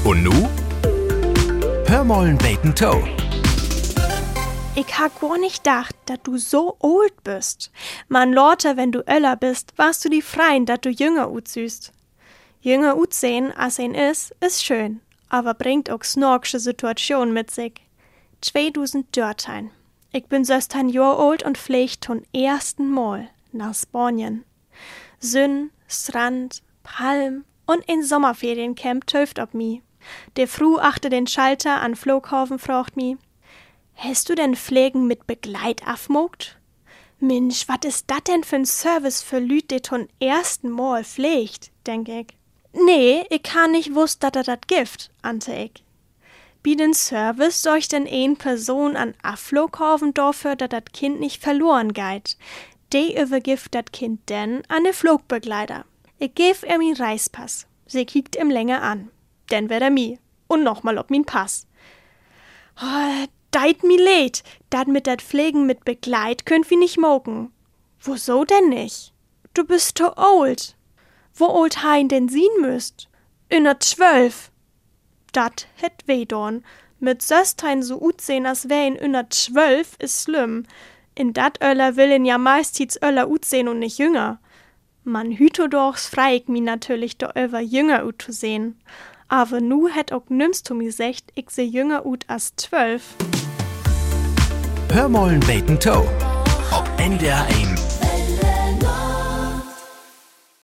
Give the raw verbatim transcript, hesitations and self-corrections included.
Und nu? Hör mollen beten Toe. Ich ha gar nicht gedacht, dat du so old bist. Man Lorte, wenn du öller bist, warst du die freien, dat du jünger utsüßt. Jünger utsehen, as ein is, is schön, aber bringt auch snorksche Situation mit sich. zweitausend Dörtein. Ich bin sechzehn Jahr old und pflegt ton ersten Mal nach Spanien. Sünn, Strand, Palm und ein Sommerferiencamp töft ob mi. Der Fru achte den Schalter an Flughafen fragt mi: Hast du denn Pflegen mit Begleit afmogt? Mensch, wat is dat denn für ein Service für Lüt, die ton ersten Mal pflegt, denk ich. Nee, ich kann nicht wusst, dat er dat gift, ante ich. Bi den Service soll ich denn ein Person an Afflughafen dafür, dat dat Kind nicht verloren geht. Die übergift dat Kind denn an de Flugbegleiter. Ich geb ihm min Reispass. Sie kiekt ihm länger an. Denn wär er mi. Und nochmal ob min Pass. Oh, deit mi leid. Dat mit dat Pflegen mit Begleit könnt wir nicht mogen. Wieso denn nicht? Du bist to old. Wo old hein denn sien müsst? Inner zwölf. Dat het weh dorn. Mit Söstein so ut sehen, as wär in inner zwölf is schlimm. In dat Öller willen ja meistens Öller ut sehen und nicht jünger. Man hüto dochs frei ich mi natürlich do över jünger ut zu sehen. Aber nu het auch nimmst du mi secht, ich seh jünger ut as zwölf. Hör mollen beten Toe. Ob N D R eins